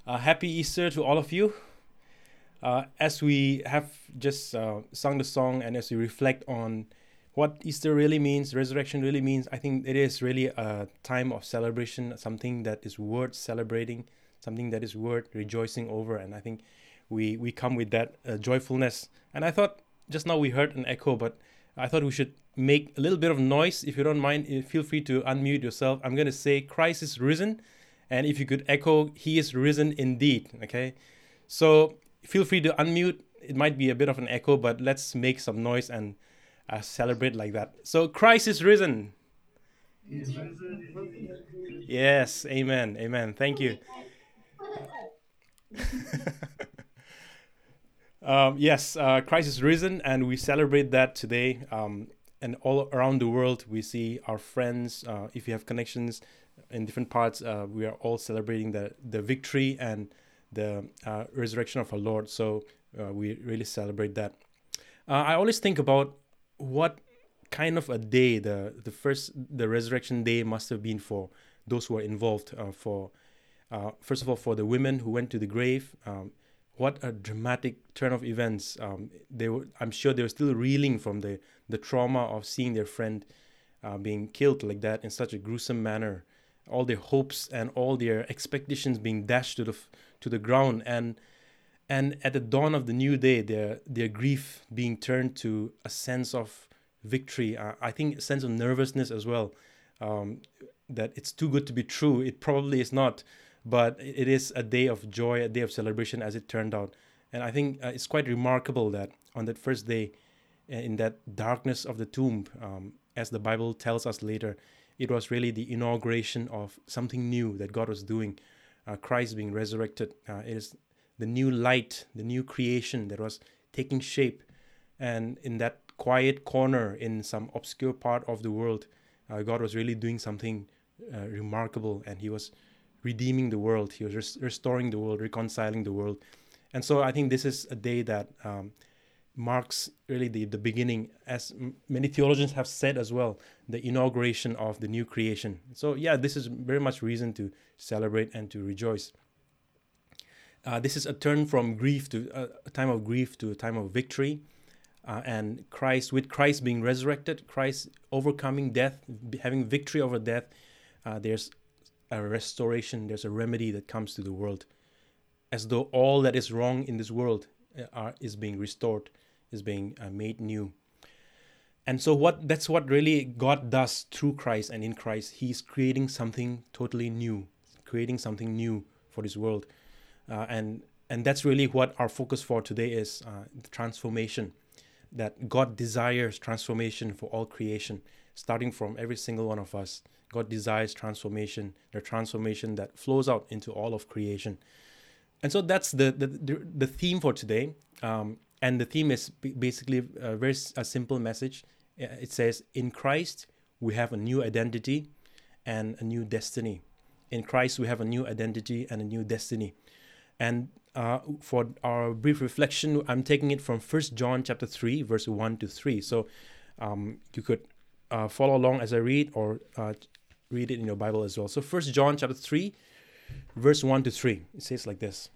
Happy Easter to all of you. As we have just sung the song and as we reflect on what Easter really means, resurrection really means, I think it is really a time of celebration, something that is worth celebrating, something that is worth rejoicing over. And I think we come with that joyfulness. And I thought just now we heard an echo, but I thought we should make a little bit of noise. If you don't mind, feel free to unmute yourself. I'm going to say, Christ is risen. And if you could echo, he is risen indeed. Okay. So feel free to unmute. It might be a bit of an echo, but let's make some noise and celebrate like that. So Christ is risen. Yes. Amen. Amen. Thank you. Yes, Christ is risen, and we celebrate that today. And all around the world, we see our friends. If you have connections in different parts, we are all celebrating the victory and the resurrection of our Lord. So we really celebrate that. I always think about what kind of a day the resurrection day must have been for those who are involved. For first of all, for the women who went to the grave. What a dramatic turn of events. I'm sure they were still reeling from the trauma of seeing their friend being killed like that in such a gruesome manner. All their hopes and all their expectations being dashed to the ground, and at the dawn of the new day, their grief being turned to a sense of victory. I think a sense of nervousness as well. That it's too good to be true. It probably is not. But it is a day of joy, a day of celebration as it turned out. And I think it's quite remarkable that on that first day, in that darkness of the tomb, as the Bible tells us later, it was really the inauguration of something new that God was doing, Christ being resurrected. It is the new light, the new creation that was taking shape. And in that quiet corner in some obscure part of the world, God was really doing something remarkable, and he was redeeming the world. He was restoring the world, reconciling the world. And so I think this is a day that marks really the beginning, as many theologians have said as well, the inauguration of the new creation. So yeah, this is very much reason to celebrate and to rejoice. This is a turn from grief to a time of grief to a time of victory. And with Christ being resurrected, Christ overcoming death, having victory over death, there's a restoration, there's a remedy that comes to the world, as though all that is wrong in this world is being restored, is being made new. And so that's what really God does through Christ and in Christ. He's creating something totally new, creating something new for this world. And that's really what our focus for today is, the transformation, that God desires transformation for all creation, starting from every single one of us. God desires transformation, the transformation that flows out into all of creation. And so that's the theme for today. And the theme is basically a simple message. It says, in Christ, we have a new identity and a new destiny. In Christ, we have a new identity and a new destiny. And for our brief reflection, I'm taking it from 1 John chapter 3, verse 1 to 3. So you could follow along as I read, or read it in your Bible as well. So 1 John chapter 3, verse 1 to 3. It says like this.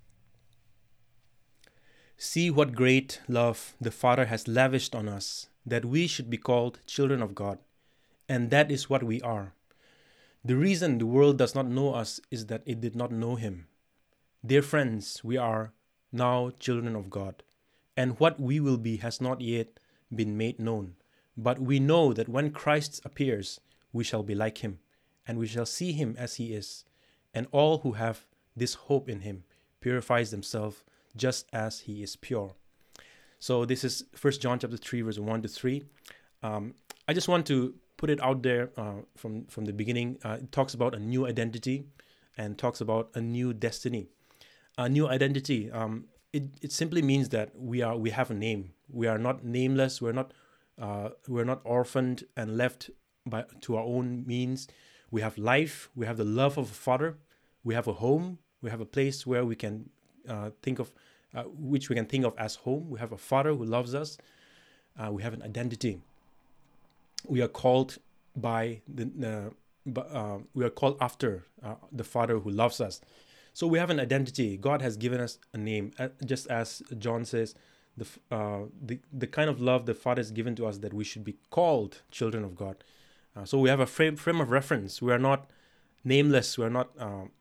See what great love the Father has lavished on us, that we should be called children of God. And that is what we are. The reason the world does not know us is that it did not know him. Dear friends, we are now children of God. And what we will be has not yet been made known. But we know that when Christ appears, we shall be like him, and we shall see him as he is. And all who have this hope in him purifies themselves just as he is pure. So this is 1 John chapter 3, verse 1 to 3. I just want to put it out there from the beginning. It talks about a new identity and talks about a new destiny. A new identity, it simply means that we have a name. We are not nameless. We're not orphaned and left to our own means. We have life. We have the love of a father. We have a home. We have a place where we can think of as home. We have a father who loves us. We have an identity. We are called we are called after the Father who loves us. So we have an identity. God has given us a name, just as John says, the kind of love the Father has given to us, that we should be called children of God. So we have a frame of reference. We are not nameless. We are not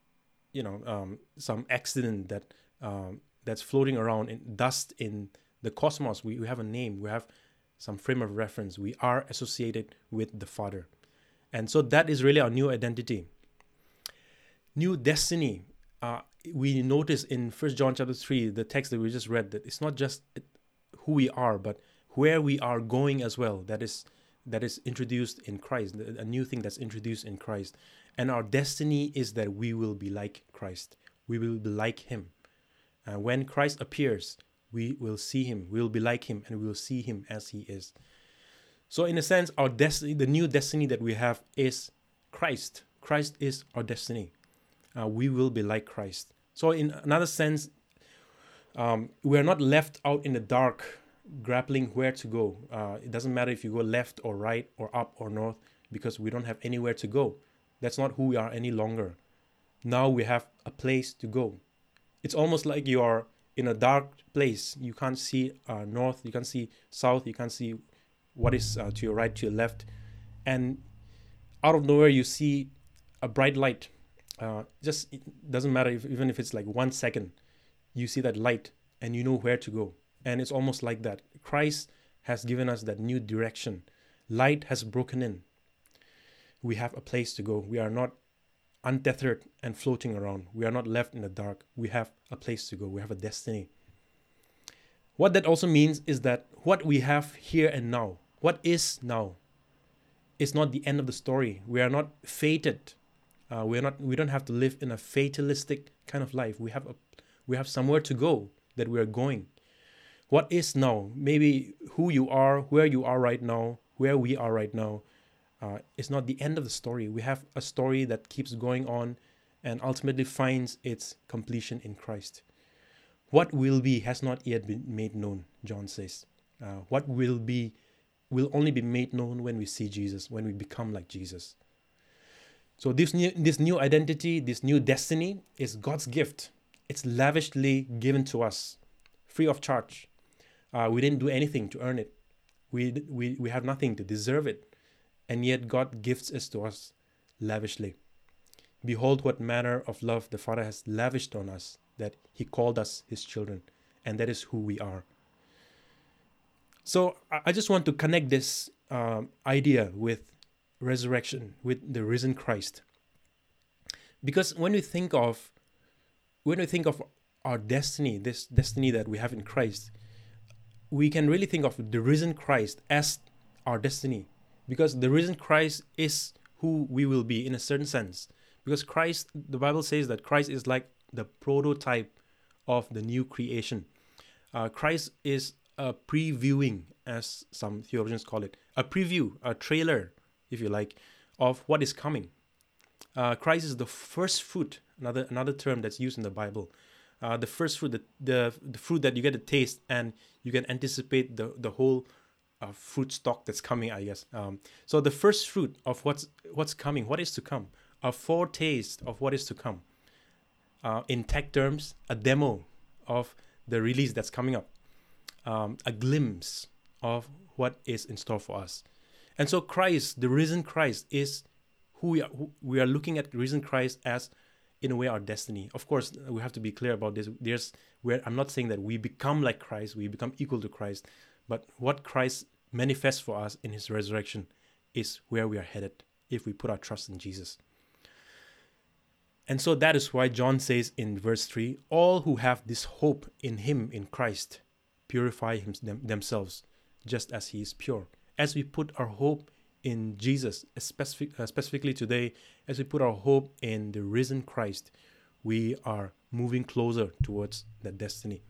some accident that's floating around in dust in the cosmos. We have a name. We have some frame of reference. We are associated with the Father. And so that is really our new identity. New destiny. We notice in 1 John chapter 3, the text that we just read, that it's not just who we are, but where we are going as well. That is introduced in Christ, a new thing that's introduced in Christ. And our destiny is that we will be like Christ. We will be like him. When Christ appears, we will see him. We will be like him, and we will see him as he is. So in a sense, our destiny, the new destiny that we have, is Christ. Christ is our destiny. We will be like Christ. So in another sense, we are not left out in the dark, grappling where to go. It doesn't matter if you go left or right or up or north, because we don't have anywhere to go. That's not who we are any longer. Now we have a place to go. It's almost like you are in a dark place. You can't see north, you can't see south, you can't see what is to your right, to your left. And out of nowhere, you see a bright light. It doesn't matter even if it's like 1 second, you see that light and you know where to go. And it's almost like that. Christ has given us that new direction. Light has broken in. We have a place to go. We are not untethered and floating around. We are not left in the dark. We have a place to go. We have a destiny. What that also means is that what we have here and now, what is now, is not the end of the story. We are not fated. We don't have to live in a fatalistic kind of life. We have somewhere to go, that we are going. What is now, maybe who you are, where you are right now, where we are right now, is not the end of the story. We have a story that keeps going on and ultimately finds its completion in Christ. What will be has not yet been made known, John says. What will be will only be made known when we see Jesus, when we become like Jesus. So this new identity, this new destiny is God's gift. It's lavishly given to us, free of charge. We didn't do anything to earn it. We have nothing to deserve it. And yet God gives it to us lavishly. Behold what manner of love the Father has lavished on us, that he called us his children. And that is who we are. So I just want to connect this idea with resurrection, with the risen Christ. Because when we think of our destiny, this destiny that we have in Christ, we can really think of the risen Christ as our destiny. Because the risen Christ is who we will be in a certain sense. Because Christ, the Bible says that Christ is like the prototype of the new creation. Christ is a previewing, as some theologians call it, a preview, a trailer, if you like, of what is coming. Christ is the first fruit, another term that's used in the Bible. The first fruit, the fruit that you get to taste, and you can anticipate the whole fruit stock that's coming, I guess. So the first fruit of what's coming, what is to come, a foretaste of what is to come. In tech terms, a demo of the release that's coming up. A glimpse of what is in store for us. And so Christ, the risen Christ, is who we are looking at risen Christ as, in a way, our destiny. Of course, we have to be clear about this. I'm not saying that we become like Christ, we become equal to Christ, but what Christ manifests for us in his resurrection is where we are headed if we put our trust in Jesus. And so that is why John says in verse 3, all who have this hope in him, in Christ, purify themselves just as he is pure. As we put our hope in Jesus, specifically today, as we put our hope in the risen Christ, we are moving closer towards that destiny.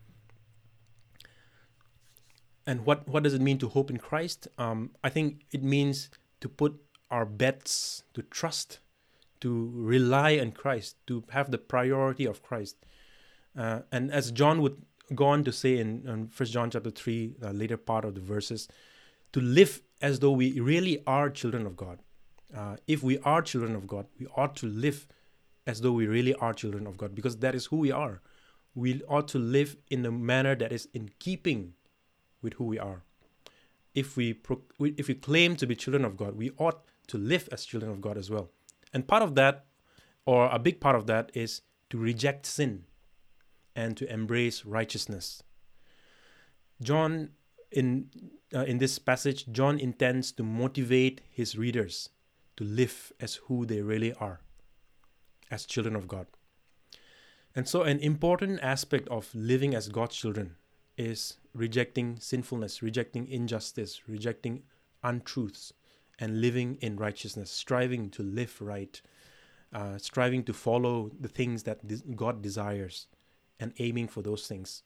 And what does it mean to hope in Christ? I think it means to put our bets, to trust, to rely on Christ, to have the priority of Christ. And as John would go on to say in 1 John chapter 3, the later part of the verses, to live as though we really are children of God. If we are children of God, we ought to live as though we really are children of God, because that is who we are. We ought to live in a manner that is in keeping with who we are. If we claim to be children of God, we ought to live as children of God as well. And part of that, or a big part of that, is to reject sin and to embrace righteousness. John, in this passage, John intends to motivate his readers to live as who they really are, as children of God. And so an important aspect of living as God's children is rejecting sinfulness, rejecting injustice, rejecting untruths, and living in righteousness, striving to live right, striving to follow the things that God desires, and aiming for those things.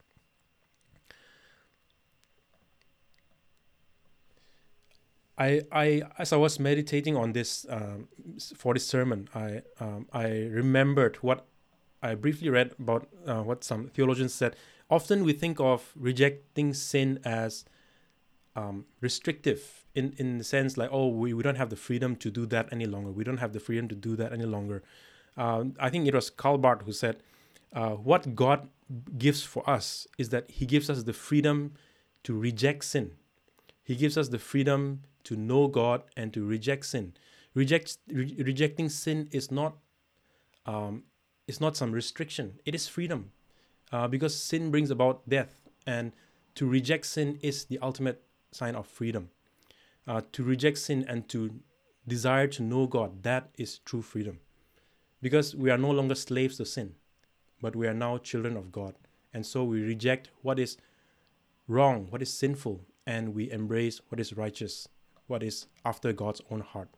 As I was meditating on this for this sermon, I remembered what I briefly read about what some theologians said. Often we think of rejecting sin as restrictive in the sense like, oh, we don't have the freedom to do that any longer. We don't have the freedom to do that any longer. I think it was Karl Barth who said, what God gives for us is that he gives us the freedom to reject sin. He gives us the freedom to know God and to reject sin. Rejecting sin is not some restriction. It is freedom, because sin brings about death, and to reject sin is the ultimate sign of freedom. To reject sin and to desire to know God, that is true freedom, because we are no longer slaves to sin, but we are now children of God, and so we reject what is wrong, what is sinful, and we embrace what is righteous, what is after God's own heart.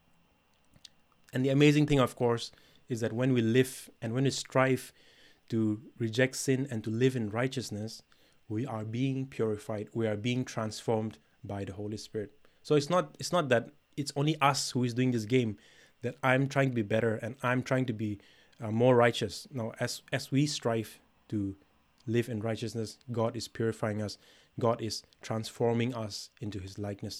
And the amazing thing, of course, is that when we live and when we strive to reject sin and to live in righteousness, we are being purified, we are being transformed by the Holy Spirit. So it's not that it's only us who is doing this game, that I'm trying to be better and I'm trying to be more righteous. No, as we strive to live in righteousness, God is purifying us. God is transforming us into his likeness.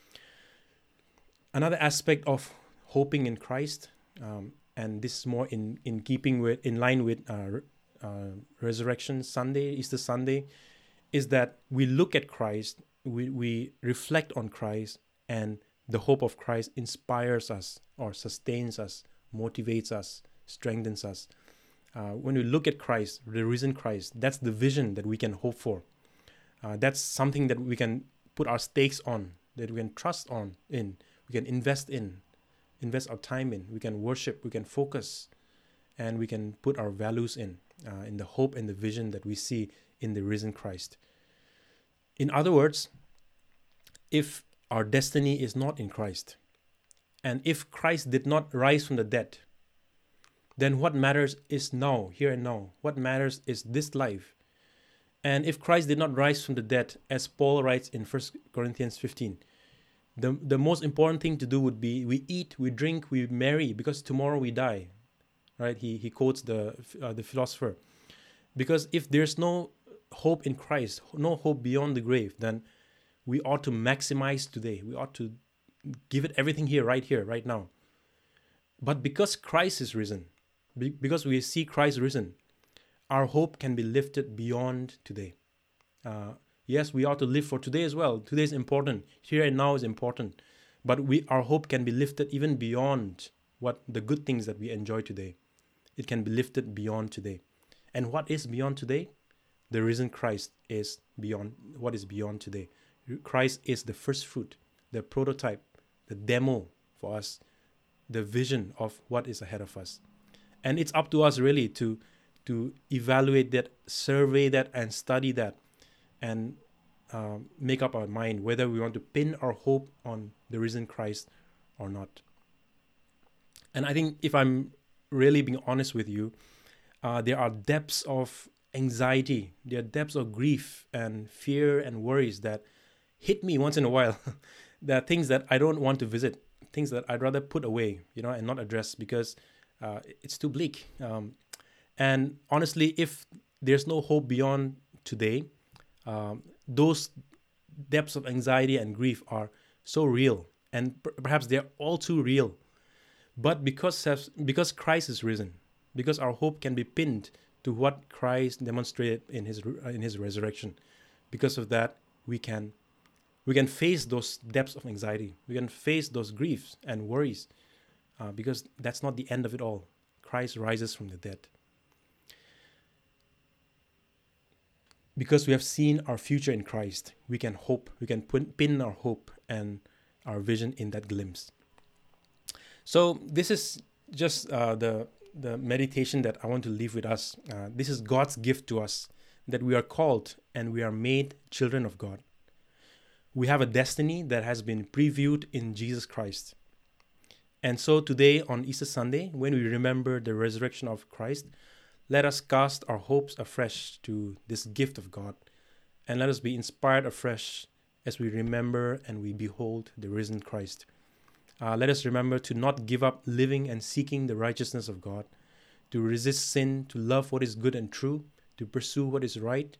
Another aspect of hoping in Christ, and this is more in line with Resurrection Sunday, Easter Sunday, is that we look at Christ, we reflect on Christ, and the hope of Christ inspires us or sustains us, motivates us, strengthens us. When we look at Christ, the risen Christ, that's the vision that we can hope for. That's something that we can put our stakes on, that we can trust in, we can invest our time in, we can worship, we can focus, and we can put our values in the hope and the vision that we see in the risen Christ. In other words, if our destiny is not in Christ, and if Christ did not rise from the dead, then what matters is now, here and now. What matters is this life. And if Christ did not rise from the dead, as Paul writes in 1 Corinthians 15, the most important thing to do would be we eat, we drink, we marry, because tomorrow we die. Right? He quotes the philosopher. Because if there's no hope in Christ, no hope beyond the grave, then we ought to maximize today. We ought to give it everything here, right now. But because Christ is risen, because we see Christ risen, our hope can be lifted beyond today. Yes, we ought to live for today as well. Today is important. Here and now is important. But our hope can be lifted even beyond what the good things that we enjoy today. It can be lifted beyond today. And what is beyond today? The risen Christ is beyond what is beyond today. Christ is the first fruit, the prototype, the demo for us, the vision of what is ahead of us. And it's up to us really to evaluate that, survey that, and study that, and make up our mind whether we want to pin our hope on the risen Christ or not. And I think if I'm really being honest with you, there are depths of anxiety, there are depths of grief and fear and worries that hit me once in a while. There are things that I don't want to visit, things that I'd rather put away, and not address because it's too bleak. And honestly, if there's no hope beyond today, those depths of anxiety and grief are so real, and perhaps they're all too real. But because Christ is risen, because our hope can be pinned to what Christ demonstrated in his resurrection. Because of that, we can face those depths of anxiety. We can face those griefs and worries, because that's not the end of it all. Christ rises from the dead. Because we have seen our future in Christ, we can hope. We can pin our hope and our vision in that glimpse. So this is just the meditation that I want to leave with us. This is God's gift to us, that we are called and we are made children of God. We have a destiny that has been previewed in Jesus Christ. And so today on Easter Sunday, when we remember the resurrection of Christ, let us cast our hopes afresh to this gift of God, and let us be inspired afresh as we remember and we behold the risen Christ. Let us remember to not give up living and seeking the righteousness of God, to resist sin, to love what is good and true, to pursue what is right,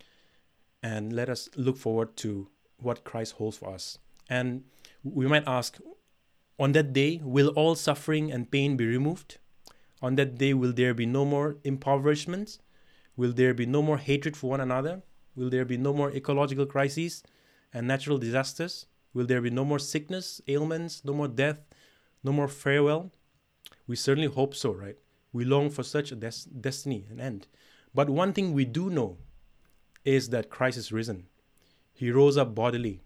and let us look forward to what Christ holds for us. And we might ask, on that day, will all suffering and pain be removed? On that day, will there be no more impoverishment? Will there be no more hatred for one another? Will there be no more ecological crises and natural disasters? Will there be no more sickness, ailments, no more death, no more farewell? We certainly hope so, right? We long for such a destiny, an end. But one thing we do know is that Christ is risen. He rose up bodily.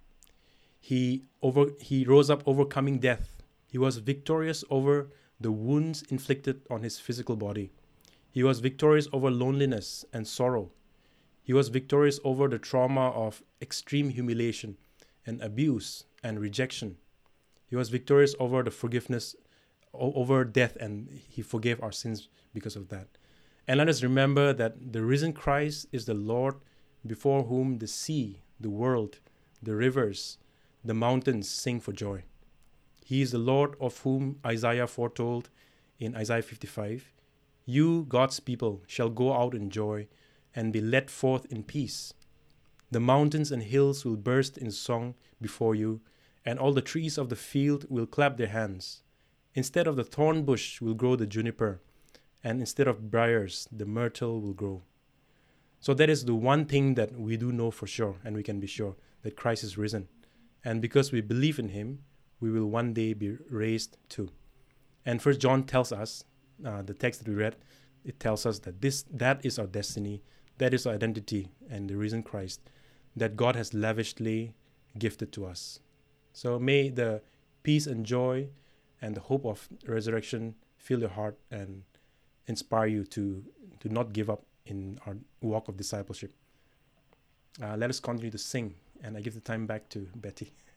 He rose up overcoming death. He was victorious over the wounds inflicted on his physical body. He was victorious over loneliness and sorrow. He was victorious over the trauma of extreme humiliation and abuse and rejection. He was victorious over the forgiveness, over death, and he forgave our sins because of that. And let us remember that the risen Christ is the Lord before whom the sea, the world, the rivers, the mountains sing for joy. He is the Lord of whom Isaiah foretold in Isaiah 55. You, God's people, shall go out in joy and be led forth in peace. The mountains and hills will burst in song before you, and all the trees of the field will clap their hands. Instead of the thorn bush will grow the juniper, and instead of briars, the myrtle will grow. So that is the one thing that we do know for sure, and we can be sure, that Christ is risen. And because we believe in him, we will one day be raised too. And First John tells us, the text that we read, it tells us that that is our destiny, that is our identity, and the risen Christ that God has lavishly gifted to us. So may the peace and joy and the hope of resurrection fill your heart and inspire you to not give up in our walk of discipleship. Let us continue to sing, and I give the time back to Betty.